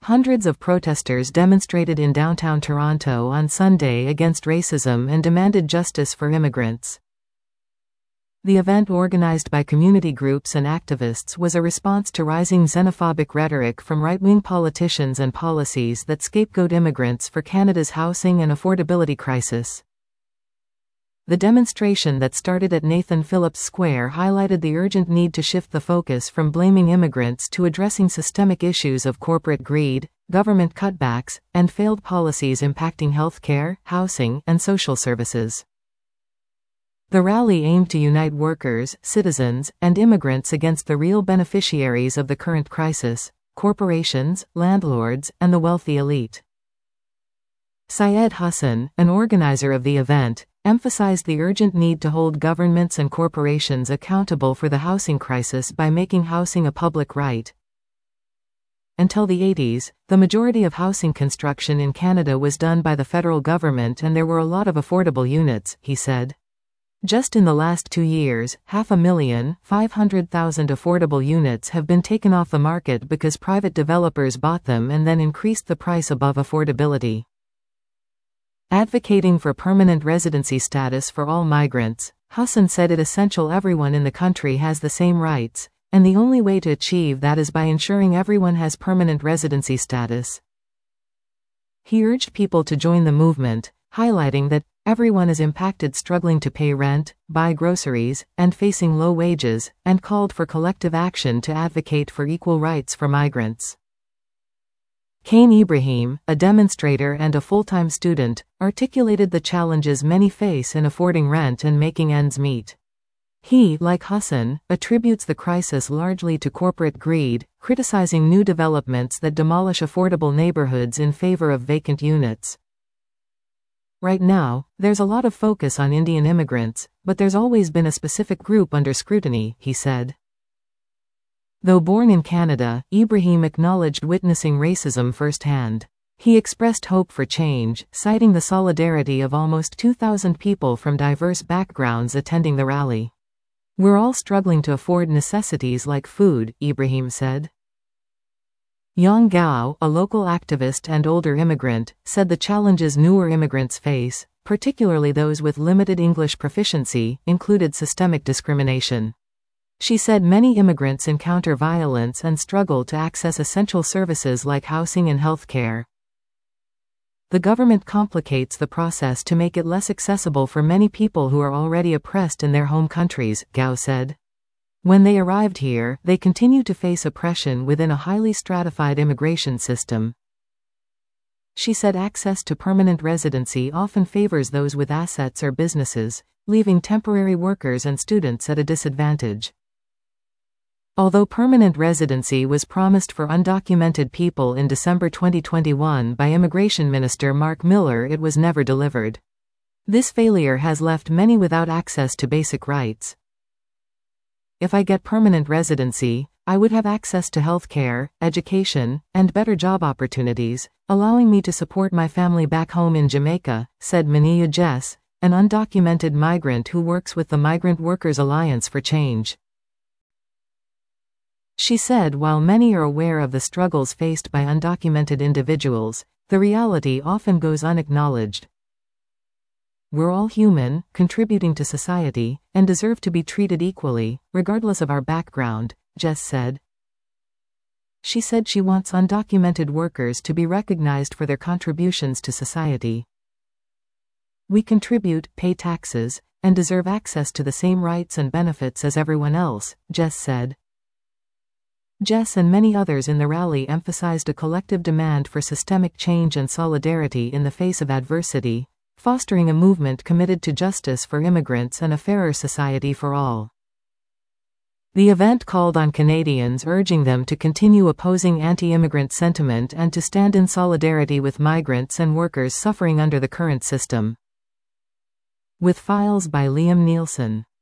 Hundreds of protesters demonstrated in downtown Toronto on Sunday against racism and demanded justice for immigrants. The event, organized by community groups and activists, was a response to rising xenophobic rhetoric from right-wing politicians and policies that scapegoat immigrants for Canada's housing and affordability crisis. The demonstration that started at Nathan Phillips Square highlighted the urgent need to shift the focus from blaming immigrants to addressing systemic issues of corporate greed, government cutbacks, and failed policies impacting healthcare, housing, and social services. The rally aimed to unite workers, citizens, and immigrants against the real beneficiaries of the current crisis: corporations, landlords, and the wealthy elite. Syed Hassan, an organizer of the event, emphasized the urgent need to hold governments and corporations accountable for the housing crisis by making housing a public right. Until the 80s, the majority of housing construction in Canada was done by the federal government, and there were a lot of affordable units, he said. Just in the last 2 years, 500,000 affordable units have been taken off the market because private developers bought them and then increased the price above affordability. Advocating for permanent residency status for all migrants, Hassan said it essential everyone in the country has the same rights, and the only way to achieve that is by ensuring everyone has permanent residency status. He urged people to join the movement, highlighting that everyone is impacted, struggling to pay rent, buy groceries, and facing low wages, and called for collective action to advocate for equal rights for migrants. Kane Ibrahim, a demonstrator and a full-time student, articulated the challenges many face in affording rent and making ends meet. He, like Hassan, attributes the crisis largely to corporate greed, criticizing new developments that demolish affordable neighborhoods in favor of vacant units. Right now, there's a lot of focus on Indian immigrants, but there's always been a specific group under scrutiny, he said. Though born in Canada, Ibrahim acknowledged witnessing racism firsthand. He expressed hope for change, citing the solidarity of almost 2,000 people from diverse backgrounds attending the rally. "We're all struggling to afford necessities like food," Ibrahim said. Yang Gao, a local activist and older immigrant, said the challenges newer immigrants face, particularly those with limited English proficiency, included systemic discrimination. She said many immigrants encounter violence and struggle to access essential services like housing and health care. The government complicates the process to make it less accessible for many people who are already oppressed in their home countries, Gao said. When they arrived here, they continue to face oppression within a highly stratified immigration system. She said access to permanent residency often favors those with assets or businesses, leaving temporary workers and students at a disadvantage. Although permanent residency was promised for undocumented people in December 2021 by Immigration Minister Mark Miller, it was never delivered. This failure has left many without access to basic rights. "If I get permanent residency, I would have access to health care, education, and better job opportunities, allowing me to support my family back home in Jamaica," said Mania Jess, an undocumented migrant who works with the Migrant Workers Alliance for Change. She said while many are aware of the struggles faced by undocumented individuals, the reality often goes unacknowledged. "We're all human, contributing to society, and deserve to be treated equally, regardless of our background," Jess said. She said she wants undocumented workers to be recognized for their contributions to society. "We contribute, pay taxes, and deserve access to the same rights and benefits as everyone else," Jess said. Jess and many others in the rally emphasized a collective demand for systemic change and solidarity in the face of adversity, fostering a movement committed to justice for immigrants and a fairer society for all. The event called on Canadians, urging them to continue opposing anti-immigrant sentiment and to stand in solidarity with migrants and workers suffering under the current system. With files by Liam Nielsen.